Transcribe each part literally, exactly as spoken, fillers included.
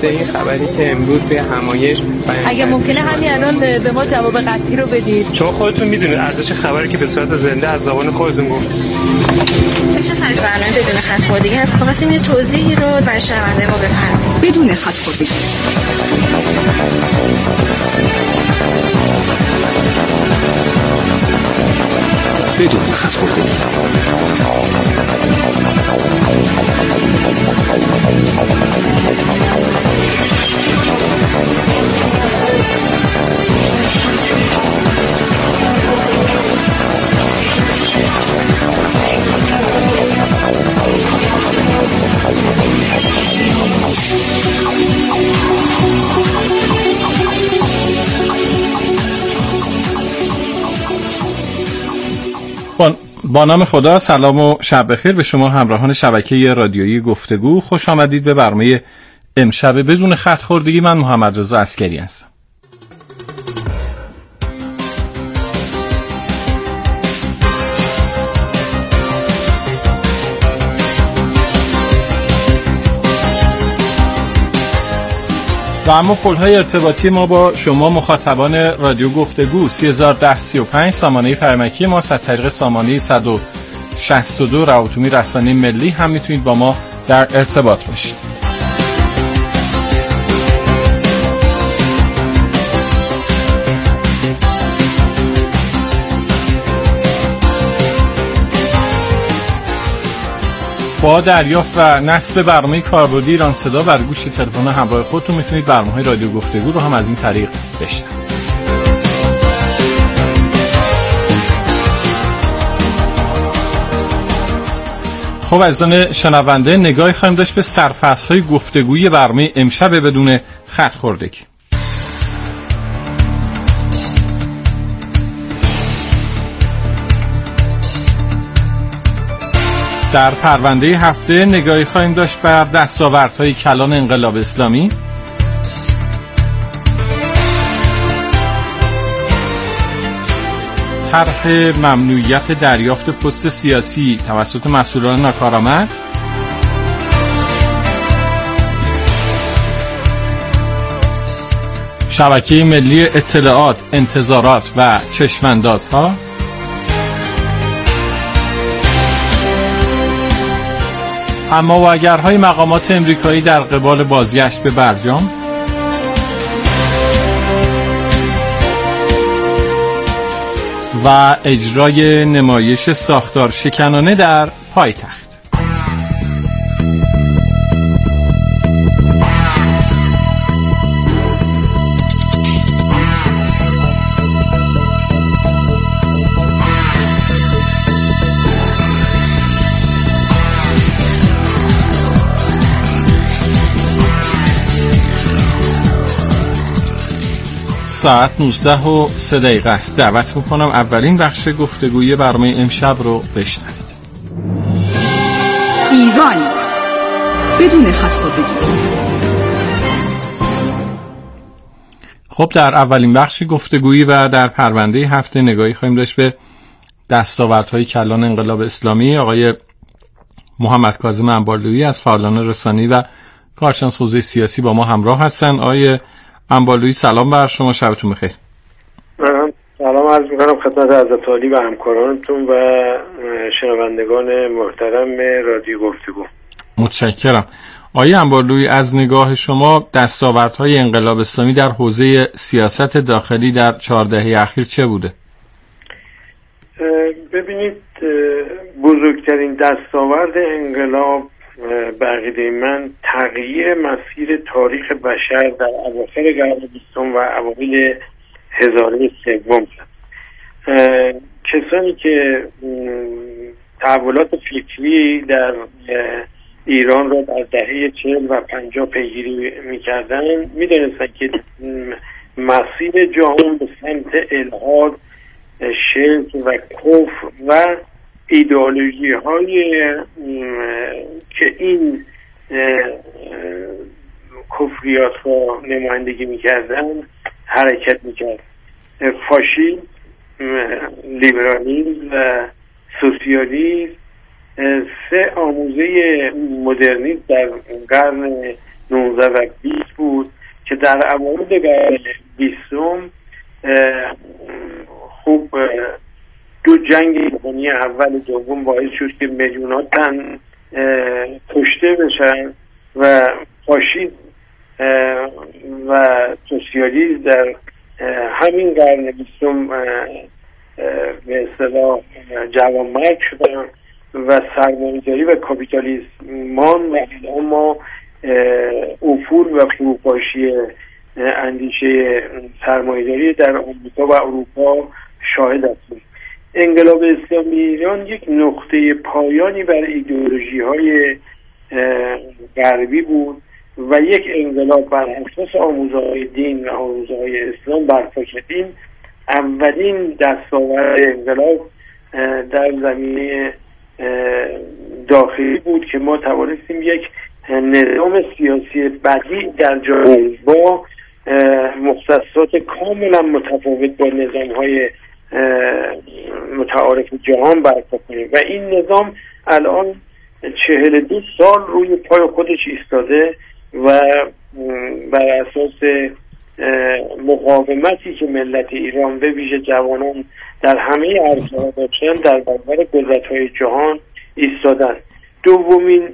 ضد این خبری که امروز به همایش اگه ممکنه همین الان به ما جواب قطعی رو بدید، چون خودتون میدونید ارزش خبری که به صورت زنده از زبان خودتون گفت. چه سایز برنامه بدون خط خوردگی هست؟ خواستیم یه توضیحی رو برای شنونده ما بفرمایید. بدون خط خوردگی. بدون خط خوردگی. با نام خدا، سلام و شب بخیر به شما همراهان شبکه رادیویی گفتگو. خوش آمدید به برنامه امشب بدون خط خوردگی. من محمد رضا عسکری هستم. و اما پل‌های ارتباطی ما با شما مخاطبان رادیو گفتگو سه هزار و ده سی و پنج سامانه فرمکی ما، از طریق سامانه صد و شصت و دو روابط رسانه ملی هم میتونید با ما در ارتباط باشید. با دریافت و نصب برنامه کاربردی ایران صدا بر گوش تلفن همراه خودتون میتونید برنامه رادیو گفتگو رو هم از این طریق بشنوید. خب عزیزان شنونده، نگاهی خواهیم داشت به سرفصل‌های گفتگویی برنامه امشب بدون خط خوردگی. در پرونده هفته نگاهی خواهیم داشت بر دستاوردهای کلان انقلاب اسلامی. طرح ممنوعیت دریافت پست سیاسی توسط مسئولان ناکارآمد. شبکه ملی اطلاعات، انتظارات و چشماندازها. اما و اگرهای مقامات امریکایی در قبال بازگشت به برجام. و اجرای نمایش ساختار شکنانه در پایتخت. ساعت نوزده و سه دقیقه است. دعوت میکنم اولین بخش گفتگوی برنامه امشب رو بشنوید. ایران بدون خط خوردگی. خب در اولین بخش گفتگویی و در پرونده هفته نگاهی خواهیم داشت به دستاوردهای کلان انقلاب اسلامی. آقای محمد کاظم انبارلویی از فعالان رسانه‌ای و کارشناس حوزه سیاسی با ما همراه هستند. آقای انبارلویی سلام بر شما، شبتون بخیر. سلام عرض میکنم خدمت حضرت عالی و همکارانتون و شنوندگان محترم رادیو گفتگو. متشکرم. آقای انبارلویی، از نگاه شما دستاوردهای انقلاب اسلامی در حوزه سیاست داخلی در چهار دهه اخیر چه بوده؟ ببینید، بزرگترین دستاورد انقلاب به عقیده من تغییر مسیر تاریخ بشر در اواخر قرن بیستم و اوایل هزاره سوم شد. کسانی که تحولات فکری در ایران را در دهه چهل و پنجاه پیگیری می‌کردن می‌دانستند که مسیر جهان به سمت الحاد، شرک و کفر و ایدئولوژی های که این کفریات را نمایندگی میکردن حرکت میکرد. فاشیسم، لیبرالیسم و سوسیالیسم سه آموزه مدرنیسم در قرن نوزده و بیست بود که در اوایل قرن بیستم خوب دو جنگ جهانی اول و دوم باعث شد که میلیون‌ها تن کشته بشن و فاشیسم و سوسیالیسم در همین قرن بیستم به اصطلاح جوانمرگ شدن و سرمایه‌داری و کاپیتالیسم مان و اما افول و فروپاشی اندیشه سرمایه‌داری در آمریکا و اروپا شاهد هستیم. انقلاب اسلامی ایران یک نقطه پایانی بر ایدئولوژی‌های غربی بود و یک انقلاب بر اساس آموزه‌های دین و آموزه‌های اسلام برپا شدیم. اولین دستاورد انقلاب در زمینه داخلی بود که ما توانستیم یک نظام سیاسی بدیع در جامعه با مختصات کاملا متفاوت با نظام‌های متعارف جهان برپا کنیم و این نظام الان چهل دو سال روی پای خودش ایستاده و بر اساس مقاومتی که ملت ایران به ویژه جوانان در همه عرصه‌ها داشتن در برابر قدرت‌های جهان ایستادن. دومین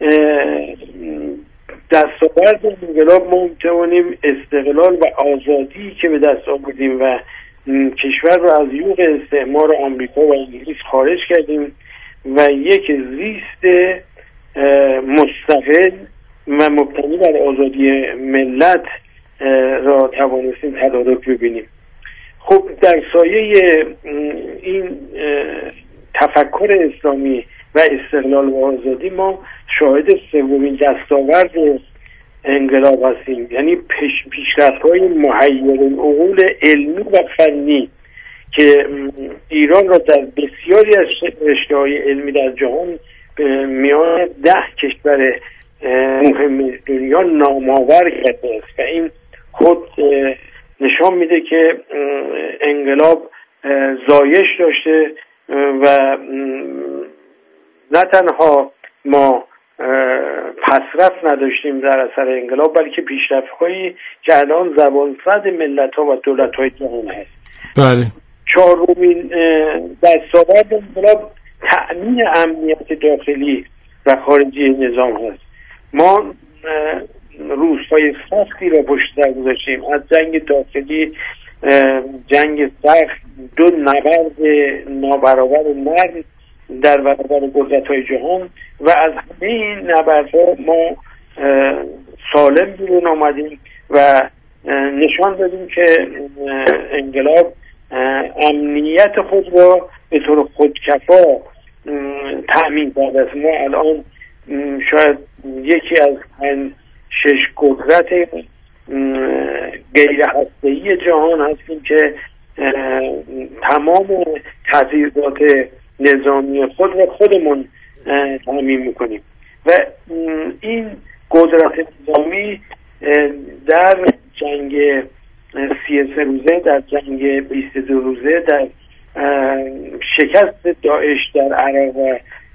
دستاورد انقلاب ما می‌توانیم استقلال و آزادی که به دست آوردیم و کشور را از یوغ استعمار آمریکا و انگلیس خارج کردیم و یک زیست مستقل و مبتنی بر آزادی ملت را توانستیم تدارک ببینیم. خب در سایه این تفکر اسلامی و استقلال و آزادی ما شاهد سومین دستاورد انقلاب هستیم، یعنی پیش پیشرفت‌های محیر العقول علمی و فنی که ایران را در بسیاری از رشته‌های علمی در جهان میان ده کشور مهم دنیا نامآور کرده است و این خود نشان میده که انقلاب زایش داشته و نه تنها ما پسرفت نداشتیم در اثر انقلاب بلکه پیشرفت‌هایی که الان زبان‌زد ملت‌ها و دولت‌های جهان هست. بله. چهارمین دستاورد انقلاب تأمین امنیت داخلی و خارجی نظام هست. ما روزهای سختی را پشت سر گذاشتیم، از جنگ داخلی، جنگ سخت، دو نبرد نابرابر و نرم در برابر قدرت‌های جهان و از همه این نبردها ما سالم بیرون آمدیم و نشان دادیم که انقلاب امنیت خود را به طور خودکفا تأمین کرده است. ما الان شاید یکی از شش قدرت غیر هسته‌ای جهان هستیم که تمام تجهیزات نظامی خود را خودمون تامین میکنیم و این قدرت نظامی در جنگ سی و سه روزه، در جنگ بیست و دو روزه، در شکست داعش در عراق و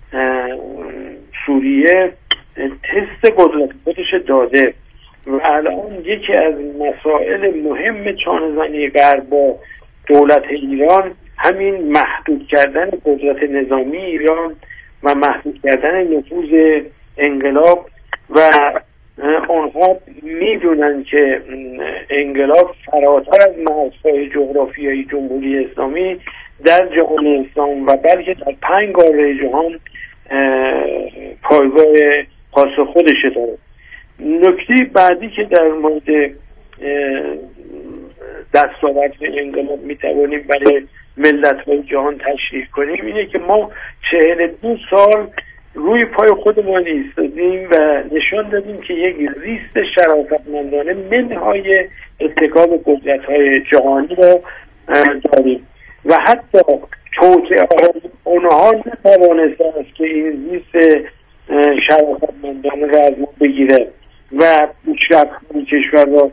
سوریه تست قدرت خودش داده و الان یکی از مسائل مهم چانه‌زنی غرب با دولت ایران همین محدود کردن قدرت نظامی ایران و محدود کردن نفوذ انقلاب و آنها میدونن که انقلاب فراتر از مرزهای جغرافیایی جمهوری اسلامی در جهان اسلام و بلکه در پنج قاره جهان پایگاه خاص خودش داره. نکته بعدی که در مورد دستاورد انقلاب میتوانیم برای ملت‌های جهان تشریح کنیم اینه که ما چهل دو سال روی پای خودمان ایستادیم و نشان دادیم که یک زیست شرافتمندانه منهای اتکاب قدرت‌های جهانی را داریم و حتی توطئه اونها نتوانسته است که این زیست شرافتمندانه را از ما بگیره و پیشرفت کشور را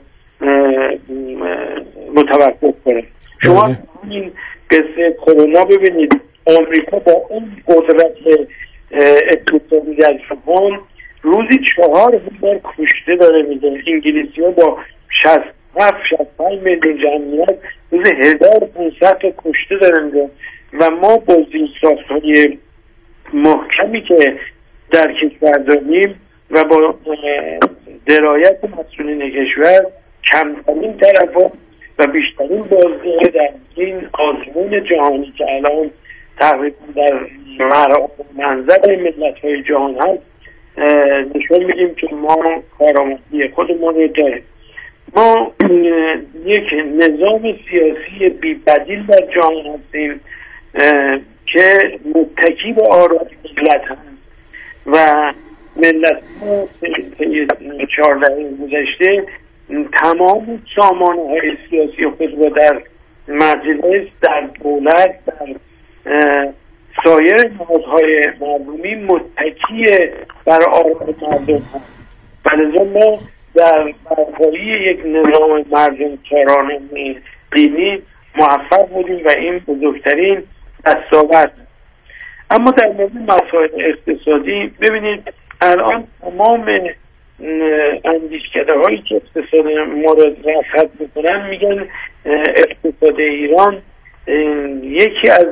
متوقف کنه. شما این قصه کرونا ببینید، آمریکا با اون قدرت اقتصادی در جهان روزی چهار هزار کشته داره میده. انگلیسی ها با شصت هفت شصت و پنج میلیون جمعیت روزی هزار و پانصد تا کشته داره میده و ما با زیرساخت‌های محکمی که در کشور داریم و با درایت مسئولین کشور کمترین طرفا و بیشترین بازدهی در این آزمون جهانی که الان تقریبا در منظر ملت‌های جهان هست نشون میدیم که ما کارآمدی خودمون رو داریم. ما یک نظام سیاسی بی بدیل در جهان هستیم که متکی به آراء ملت هست و ملت ها چهارده گذشته تمام سامانه های سیاسی خود را در مجلس، در دولت، در سایر نهادهای مردمی متکی بر آراء مردم هست. بلکه ما در برپایی یک نظام مردم کارانه دینی موفق بودیم و این بزرگترین دستاورد. اما در مورد مسائل اقتصادی ببینید الان تمام اندیشکده هایی که اقتصاد ما را رصد میکنن میگن اقتصاد ایران یکی از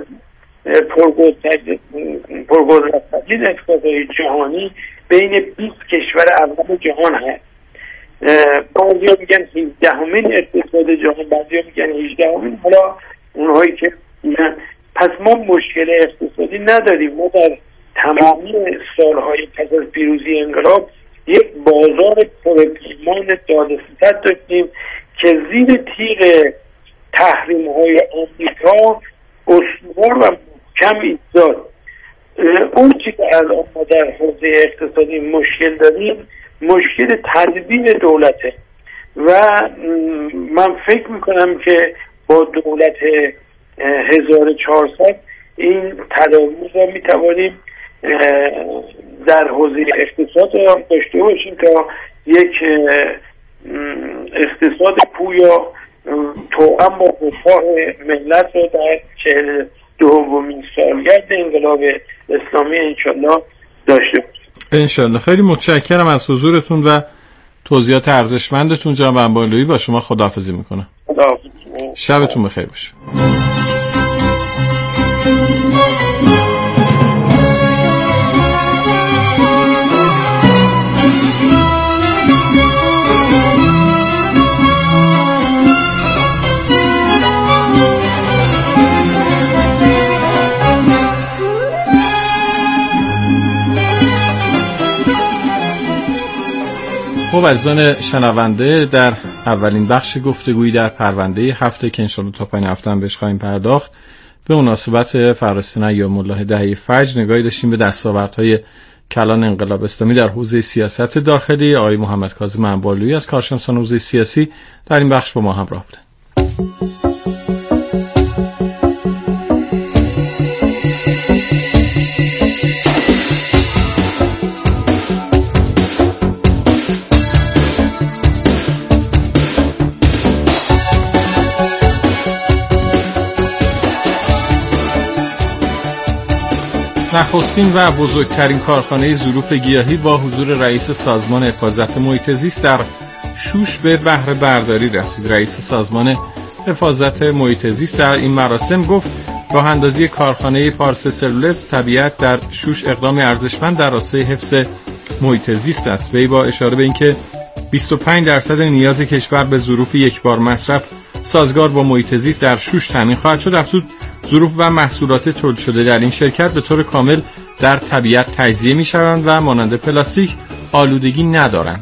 پرقدرت‌ترین اقتصادهای جهانی بین بیست کشور اول جهان هست. بعضیا میگن هفدهمین اقتصاد جهان، بعضیا میگن هجدهمین. حالا اونهایی که میگن پس ما مشکل اقتصادی نداریم. ما در تمامی سالهای پس از پیروزی انقلاب یک بازار پرپیمان داده‌ستد داشتیم که زیر تیغ تحریم های آمریکا استوار و محکم ایستاد. اون چی که الان ما در حوزه اقتصادی مشکل داریم مشکل تدبیر دولته و من فکر میکنم که با دولت هزار و چهارصد این تدابیر را میتوانیم در حوزه اقتصاد را داشته باشیم تا یک اقتصاد پویا توأم با رفاه ملت را در چهل دومین سالگرد انقلاب اسلامی انشالله داشته باشیم. انشالله. خیلی متشکرم از حضورتون و توضیحات ارزشمندتون. جناب انبارلویی، با شما خداحافظی میکنم. خداحافظ. شبتون بخیر باشه. خب عزیزان شنونده، در اولین بخش گفتگویی در پرونده هفته که انشاءالله تا پایین هفته هم بهش خواهیم پرداخت به مناسبت فرستن ایام الله دهه فجر نگاهی داشتیم به دستاوردهای کلان انقلاب اسلامی در حوزه سیاست داخلی. آقای محمد کاظم انبارلویی از کارشناسان حوزه سیاسی در این بخش با ما همراه بودند. نخستین و بزرگترین کارخانه ظروف گیاهی با حضور رئیس سازمان حفاظت محیط زیست در شوش به بهره برداری رسید. رئیس سازمان حفاظت محیط زیست در این مراسم گفت راه اندازی کارخانه پارس سلولز طبیعت در شوش اقدام ارزشمند در راستای حفظ محیط زیست است. وی با اشاره به اینکه بیست و پنج درصد نیاز کشور به ظروف یک بار مصرف سازگار با محیط زیست در شوش تامین خواهد شد، افزود ظروف و محصولات تولید شده در این شرکت به طور کامل در طبیعت تجزیه می‌شوند و مانند پلاستیک آلودگی ندارند.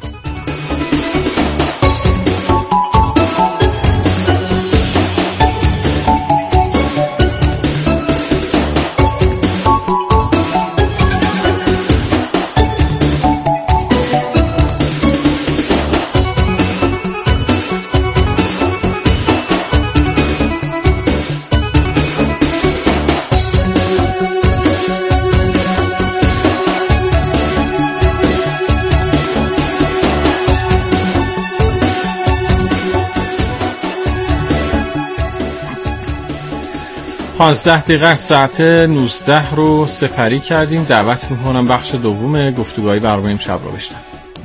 پانزده دقیقه ساعت نوزده رو سپری کردیم. دعوت میکنم بخش دوم گفتگوهای برنامه امشب رو بشنوید.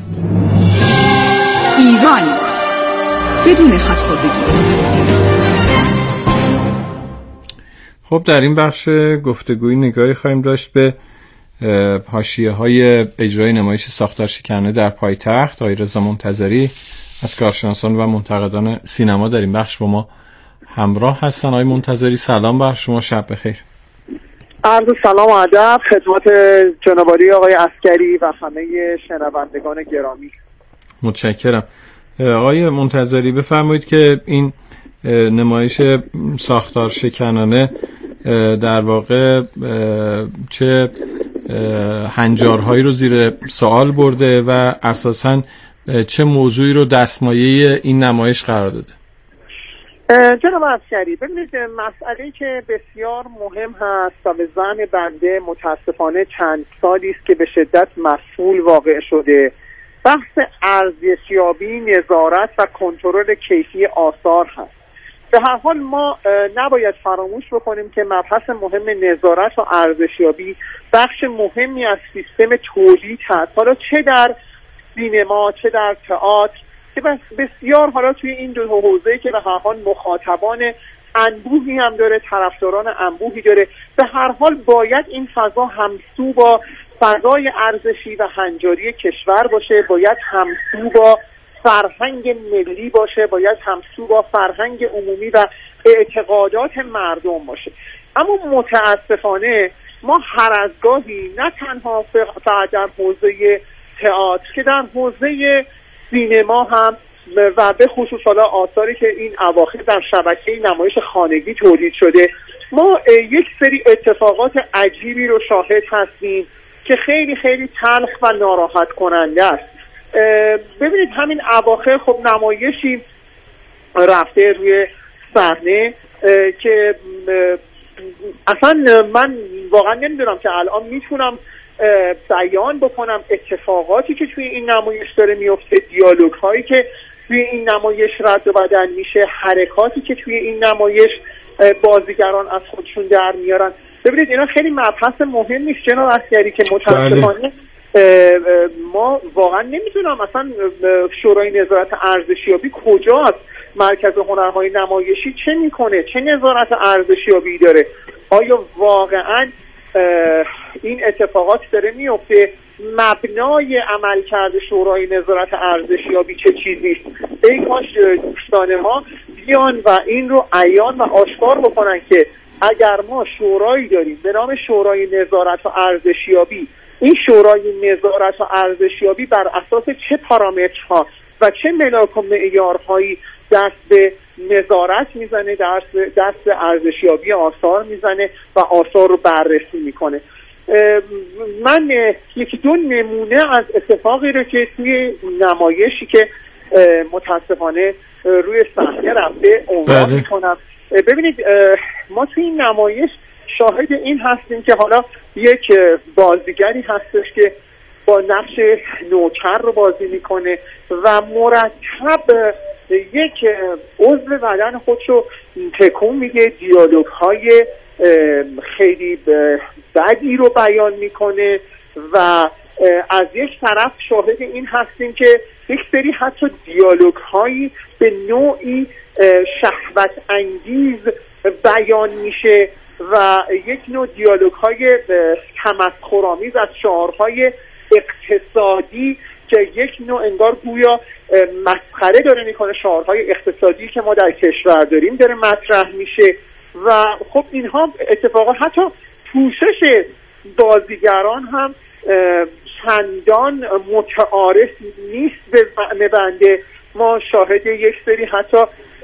ایران بدون خط‌خوردگی. خب در این بخش گفتگوی نگاهی خواهیم داشت به حاشیه‌های اجرای نمایش ساختار شکنانه در پایتخت. آقای رضا منتظری از کارشناسان و منتقدان سینما در این بخش با ما همراه هستن. آقای منتظری سلام بر شما، شب بخیر. عرض سلام و ادب خدمت جناب عالی آقای عسکری و همه شنوندگان گرامی. متشکرم. آقای منتظری بفرمایید که این نمایش ساختار شکنانه در واقع چه هنجارهایی رو زیر سوال برده و اساساً چه موضوعی رو دستمایه این نمایش قرار داده؟ جناب عسکری، ببینید مسئله‌ای که بسیار مهم هست و به ذهن بنده متاسفانه چند سالی است که به شدت مفعول واقع شده، بحث ارزشیابی، نظارت و کنترل کیفی آثار هست. به هر حال ما نباید فراموش بکنیم که مبحث مهم نظارت و ارزشیابی بخش مهمی از سیستم تولید هست، حالا چه در سینما چه در تئاتر، که بسیار حالا توی این دو حوزه‌ای که به هر حال مخاطبان انبوهی هم داره، طرفداران انبوهی داره، به هر حال باید این فضا همسو با فضای ارزشی و هنجاری کشور باشه، باید همسو با فرهنگ ملی باشه، باید همسو با فرهنگ عمومی و اعتقادات مردم باشه. اما متاسفانه ما هر از گاهی نه تنها فقط در حوزه تئاتر که در حوزه سینما هم و به خصوص حالا آثاری که این اواخر در شبکه نمایش خانگی تولید شده، ما یک سری اتفاقات عجیبی رو شاهد هستیم که خیلی خیلی تلخ و ناراحت کننده است. ببینید همین اواخر خب نمایشی رفته روی صحنه که اصلا من واقعا نمیدونم که الان میتونم بیان بکنم اتفاقاتی که توی این نمایش داره میفته، دیالوگ هایی که توی این نمایش رد و بدل میشه، حرکاتی که توی این نمایش بازیگران از خودشون در میارن. ببینید اینا خیلی مبحث مهم نیست جناب عسکری که متاسفانه ما واقعا نمیدونم اصلا شورای نظارت ارزشیابی کجاست، مرکز هنرهای نمایشی چه میکنه، چه نظارت ارزشیابی داره، آیا واقعا این اتفاقات داره میفته، مبنای عملکرد شورای نظارت ارزشیابی چه چیزیست؟ ای کاش دوستان ما بیان و این رو عیان و آشکار بکنن که اگر ما شورایی داریم به نام شورای نظارت و ارزشیابی، این شورای نظارت و ارزشیابی بر اساس چه پارامترها و چه ملاک و معیارهایی دست به نظارت میزنه، دست دست به ارزشیابی آثار میزنه و آثار رو بررسی میکنه. من یکی دو نمونه از اتفاقی رو که توی نمایشی که متاسفانه روی صحنه رفته عنوان میکنم. ببینید ما توی این نمایش شاهد این هستیم که حالا یک بازیگری هستش که با نقش نوکر رو بازی میکنه و مرتب یک عضو بدن خودش رو تکون میده، دیالوگ های خیلی بدی رو بیان میکنه و از یک طرف شاهد این هستیم که یک سری حتی دیالوگ هایی به نوعی شهوت انگیز بیان میشه و یک نوع دیالوگ های تمسخرآمیز از شعارهای اقتصادی که یک نوع انگار گویا مسخره داره میکنه، شعارهای اقتصادی که ما در کشور داریم داره مطرح میشه و خب اینها اتفاقا حتی پوشش بازیگران هم چندان متعارف نیست به معنی بنده. ما شاهد یک سری حتی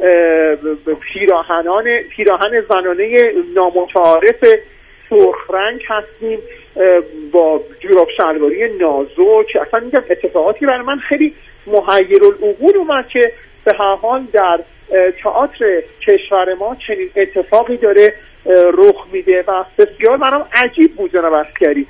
پیراهنان پیراهن زنانه نامتعارف سرخ رنگ هستیم با جوراب شلواری نازک. اصلا میگم اتفاقاتی برای من خیلی محیرالعقول اومد که به هر حال در تئاتر کشور ما چنین اتفاقی داره رخ میده و بسیار برام عجیب بود جناب عسکری.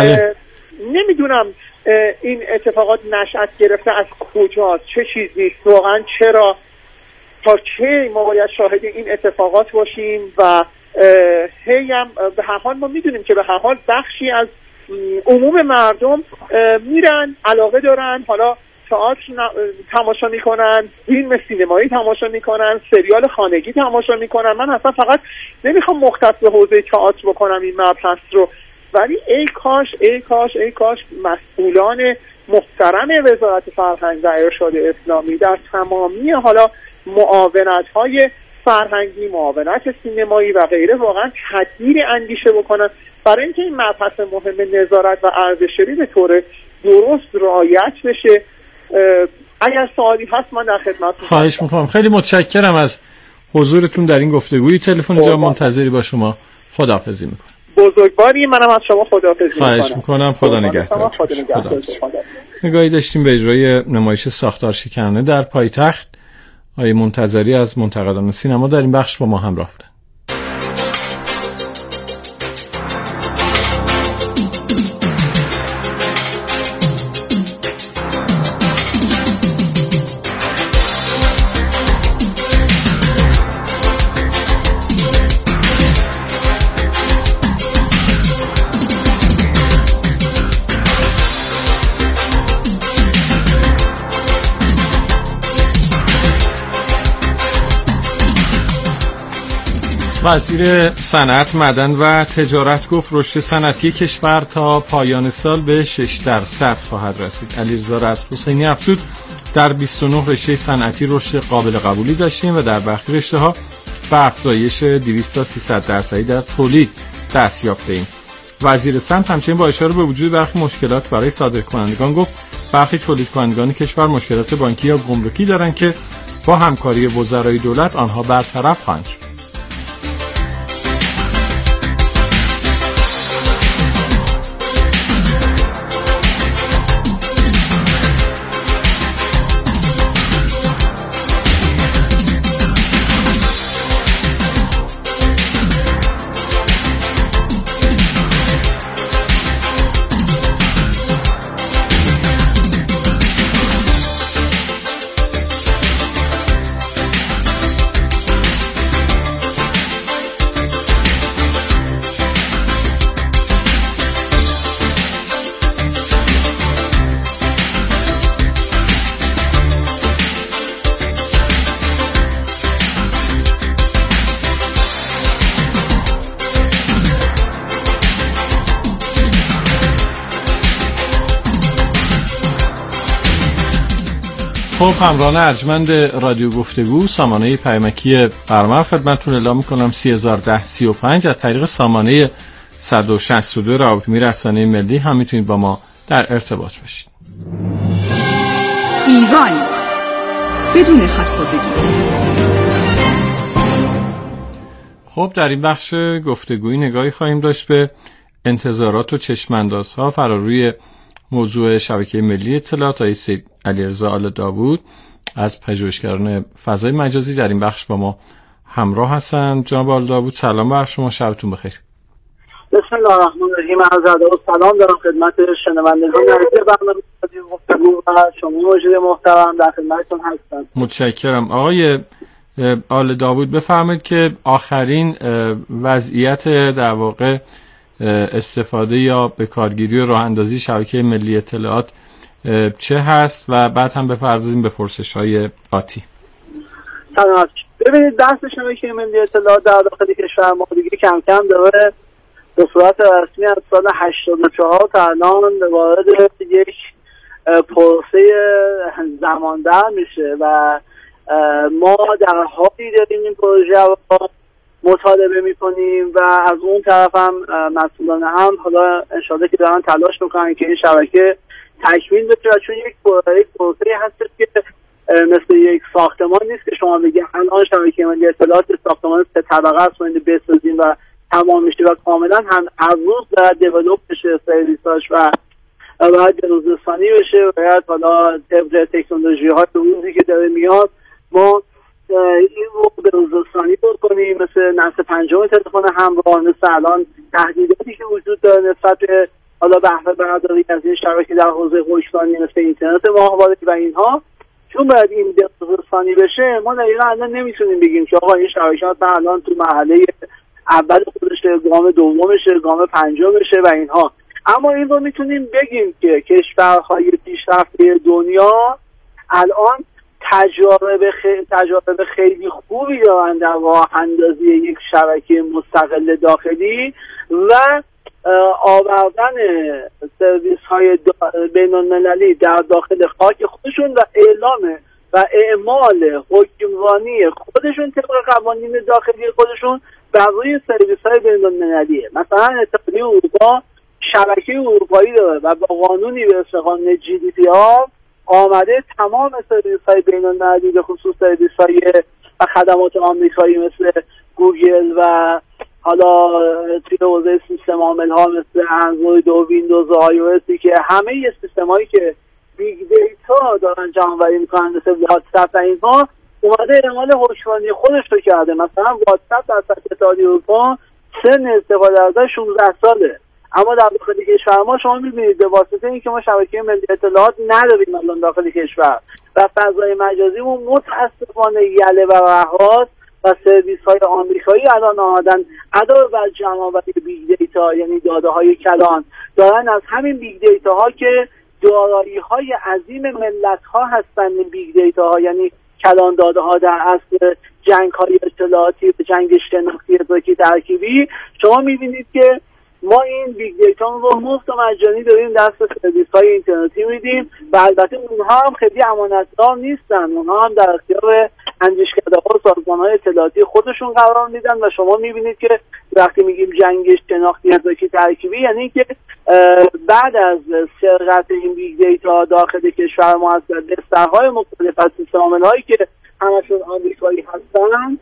نمیدونم این اتفاقات نشأت گرفته از کجاست، چه چیزی واقعا، چرا، تا چه ما باید شاهد این اتفاقات باشیم و هی هم به هر حال ما میدونیم که به هر حال بخشی از عموم مردم میرن علاقه دارن، حالا تئاتر تماشا میکنن، فیلم سینمایی تماشا میکنن، سریال خانگی تماشا میکنن. من اصلا فقط نمیخوام مختص به حوزه تئاتر بکنم این مبحث رو، ولی ای کاش ای کاش ای کاش مسئولان محترم وزارت فرهنگ و ارشاد اسلامی در تمامی حالا معاونت‌های فرهنگی، معاونت سینمایی و غیره واقعا تدبیر اندیشه بکنن برای اینکه این مبحث مهم نظارت و ارزش‌شناسی به طور درست رعایت بشه. اگر سوالی هست من در خدمتتون. خواهش میکنم. خیلی متشکرم از حضورتون در این گفتگوی. تلفن جا منتظری با شما. خداحافظی میکنم. بزرگواری، منم از شما خداحافظی میکنم. خواهش میکنم. خدا نگهدار. نگاهی داشتیم به اجرای نمایش ساختار شکنانه در پایتخت. آقای منتظری از منتقدان سینما در این بخش با ما همراه بودن. وزیر صنعت، معدن و تجارت گفت رشد صنعتی کشور تا پایان سال به شش درصد خواهد رسید. علیرضا رزمحسینی افزود در بیست و نه رشته صنعتی رشد قابل قبولی داشتیم و در برخی رشته‌ها به افزایش دویست تا سیصد درصدی در تولید دست یافته‌ایم. وزیر صنعت همچنین با اشاره به وجود برخی مشکلات برای صادرکنندگان گفت برخی تولیدکنندگان کشور مشکلات بانکی یا گمرکی دارند که با همکاری وزرای دولت آنها برطرف خواهند شد. خب همراهان ارجمند رادیو گفتگو، سامانه پیامکی برنامه خدمتتون اعلام میکنم سی هزار و ده سی و پنج از طریق سامانه صد و شصت و دو روابط رسانه ملی هم میتونید با ما در ارتباط باشید. ایران بدون خط‌خوردگی. خب در این بخش گفتگویی نگاهی خواهیم داشت به انتظارات و چشم‌اندازها فراروی موضوع شبکه ملی اطلاعات. آقای سید علیرضا آل داوود از پژوهشگران فضای مجازی در این بخش با ما همراه هستند. جناب آل داوود سلام بر شما، شبتون بخیر. بسم الله الرحمن الرحیم. عرض ادب و سلام دارم خدمت شنوندگان عزیز برنامه رادیو گفتگو و شما موجود محترم در خدمتتون هستم. متشکرم. آقای آل داوود بفرمایید که آخرین وضعیت در واقع استفاده یا به کارگیری و راه اندازی شبکه ملی اطلاعات چه هست و بعد هم بپردازیم به پرسش‌های آتی. سلامت. ببینید بحث شبکه ملی اطلاعات در داخل کشور ما دیگه کم کم داره به صورت رسمی از سال هشتاد و چهار تا الان وارد یک پروسه زمان در میشه و ما در حالی داریم این پروژه رو مطالبه میکنیم و از اون طرف هم مسئولان هم حالا انشاءالله که دارن تلاش میکنن که این شبکه تکمیل بشه، چون یک پروسه هست که مثل یک ساختمان نیست که شما بگید الان شبکه ملی اطلاعات ساختمان سه طبقه است باید بسازیم و تمام میشه و کاملا هم هر روز باید دیولپ بشه سرویساش و باید بروزرسانی بشه و باید حالا طبق تکنولوژی های روزی که داره میاد ما این رو بروزرسانی بکنیم، مثل نسل پنجم تلفن همراه، مثل الان تهدیداتی که وجود داره نسبت به حالا بهره برداری از این شبکه در حوزه هوشمندی مثل اینترنت ماهواره و اینها. چون باید این بروزرسانی بشه ما در ایران الان نمیتونیم بگیم که آقا این شبکه‌ها الان تو مرحله اول خودشه، گام دومشه، گام پنجمشه و اینها. اما این رو میتونیم بگیم که کشورهای پیشرفته دنیا الان تجارب خیلی تجارب خیلی خوبی دارن در راه اندازی یک شبکه مستقل داخلی و آوردن سرویس های بین المللی در داخل خاک خودشون و اعلام و اعمال حکمرانی خودشون طبق قوانین داخلی خودشون بر روی سرویس های بین المللیه. مثلا اتحادیه اروپا شبکه اروپایی داره و با قانونی به اسم قانون جی دی پی آر آمده تمام سرویس های بین المللی به خصوص سرویس های و خدمات آمریکایی مثل گوگل و حالا توی حوزه سیستم عامل ها مثل اندروید و ویندوز و آی او اس که همه ی سیستم هایی که بیگ دیتا دارن جمع‌آوری میکنن مثل واتساپ و اینها اومده اعمال حکمرانی خودش رو کرده. مثلا واتساپ در سطح اتحادیه اروپا سن استفاده ازش شانزده ساله، اما در داخل کشور ما شما می‌بینید به واسطه اینکه ما شبکه ملی اطلاعات نداریم الان داخل کشور و فضای مجازیمون متأسفانه یله و رهاست و سرویس‌های آمریکایی الان آمدن علاوه بر جمع‌آوری بیگ دیتا یعنی داده‌های کلان دارن از همین بیگ دیتاها که دارایی‌های عظیم ملت‌ها هستن، این بیگ دیتاها یعنی کلان داده‌ها در اصل جنگ‌های اطلاعاتی و جنگ شناختی ادراکی ترکیبی، شما می‌بینید که ما این بیگ دیتا رو مفت و مجانی داریم دست سرویس‌های اینترنتی میدیم و البته اونها هم خیلی امانتدار نیستن، اونها هم در اختیار اندیشکده‌ها و سازمان‌های اطلاعاتی خودشون قرار میدن و شما میبینید که وقتی میگیم جنگ شناختی ادراکی ترکیبی یعنی که بعد از سرقت این بیگ دیتا داخل کشور ما از بسترهای مختلف از سیستم عامل‌هایی که همشون آمریکایی هستن،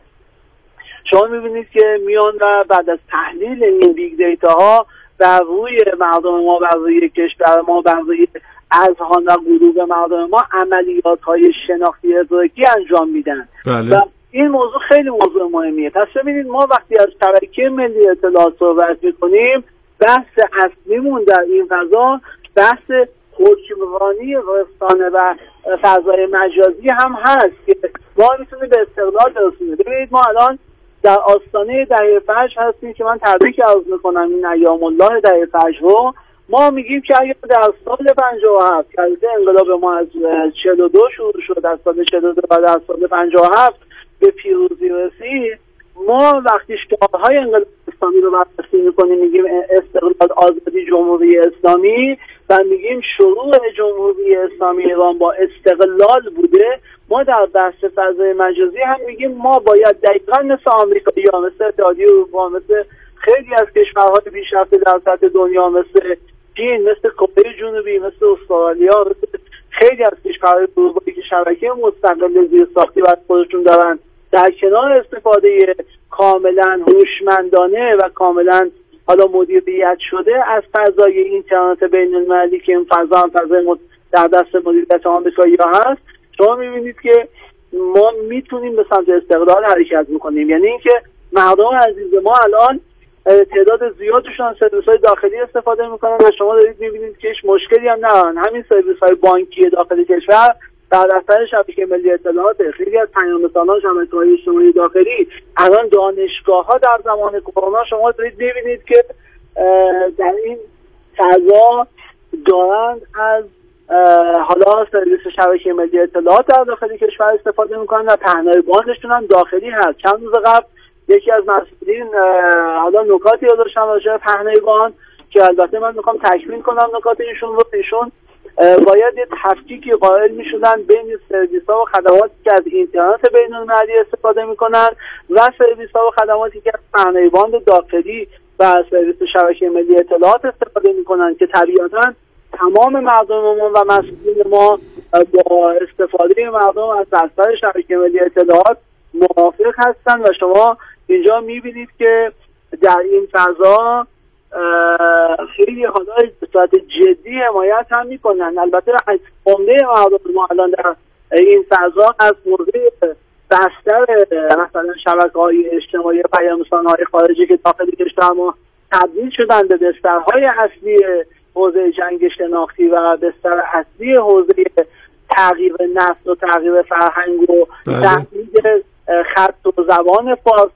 شما میبینید که میان و بعد از تحلیل این بیگ دیتا ها بر روی مردم ما، بر روی کشور ما، بر روی اذهان و قلوب مردم ما عملیات های شناختی ادراکی انجام میدن. بله. و این موضوع خیلی موضوع مهمیه. پس ببینید ما وقتی از شبکه ملی اطلاعات صحبت میکنیم بحث اصلیمون در این فضا بحث حکمرانی رسانه و فضای مجازی هم هست که ما میتونیم به استقلال برسونیم. ببینید ما الان در آستانه دهه فجر هستیم که من تبریک عرض میکنم این ایام الله دهه فجر رو. ما میگیم که اگر در سال پنجاه و هفت که انقلاب ما از چهل و دو شروع شد، در سال چهل و دو و در سال پنجاه و هفت به پیروزی رسید، ما وقتی شعارهای انقلاب اسلامی رو بررسی میکنیم میگیم استقلال، آزادی، جمهوری اسلامی و میگیم شروع جمهوری اسلامی ایران با استقلال بوده، ما در بحث فضای مجازی هم میگیم ما باید دقیقاً مثل آمریکایی‌ها، مثل اتحادیه اروپا، مثل خیلی از کشورهای پیشرفته در سطح دنیا مثل چین، مثل کره جنوبی، مثل استرالیا، مثل خیلی از کشورهای اروپایی که شبکه مستقل زیرساختی برای خودشون دارن، در کنار استفاده کاملا هوشمندانه و کاملا حالا مدیریت شده از فضای اینترنت بین المللی که این فضا هم فضای در دست مدیریت آمریکایی‌ها هست، شما می‌بینید که ما میتونیم به سمت استقلال حرکت میکنیم. یعنی اینکه مردم عزیز ما الان تعداد زیادشون از سرویس‌های داخلی استفاده میکنن و شما دارید می‌بینید که هیچ مشکلی هم ندارن. همین سرویس‌های بانکی داخلی کشور در دفتر شبکه ملی اطلاعات، خیلی از پیام‌رسان‌ها، شبکه‌های اجتماعی داخلی، الان دانشگاه‌ها در زمان کرونا شما دارید می‌بینید که در این فضا دارند از حالا سرویس شبکه ملی اطلاعات در داخلی کشور استفاده میکنن و پهنای باندشون هم داخلی هست. چند روز قبل یکی از مسئولین حالا نکاتی رو داشتم راجع به پهنای باند که البته من میخوام تکمیل کنم نکات ایشون رو. ایشون باید یه تفکیکی قائل میشدن بین سرویس ها و خدماتی که از اینترنت بین المللی استفاده میکنن و سرویس ها و خدماتی که از پهنای باند داخلی و سرویس شبکه ملی اطلاعات استفاده میکنن که طبیعتاً تمام مردم ما و مسئولین ما با استفاده مردم از بستر شبکه ملی اطلاعات موافق هستن و شما اینجا میبینید که در این فضا خیلی حالا به صورت جدی حمایت هم میکنن. البته از عمده مردم ما الان در این فضا از موضوع بستر مثلا شبکه‌های اجتماعی پیام‌رسان‌های خارجی که داخل کشور ما تبدیل شدن به بسترهای اصلی حوزه جنگ شناختی و بستر اصلی حوزه تغییر نسل و تغییر فرهنگ و تحمیل خط و زبان فارسی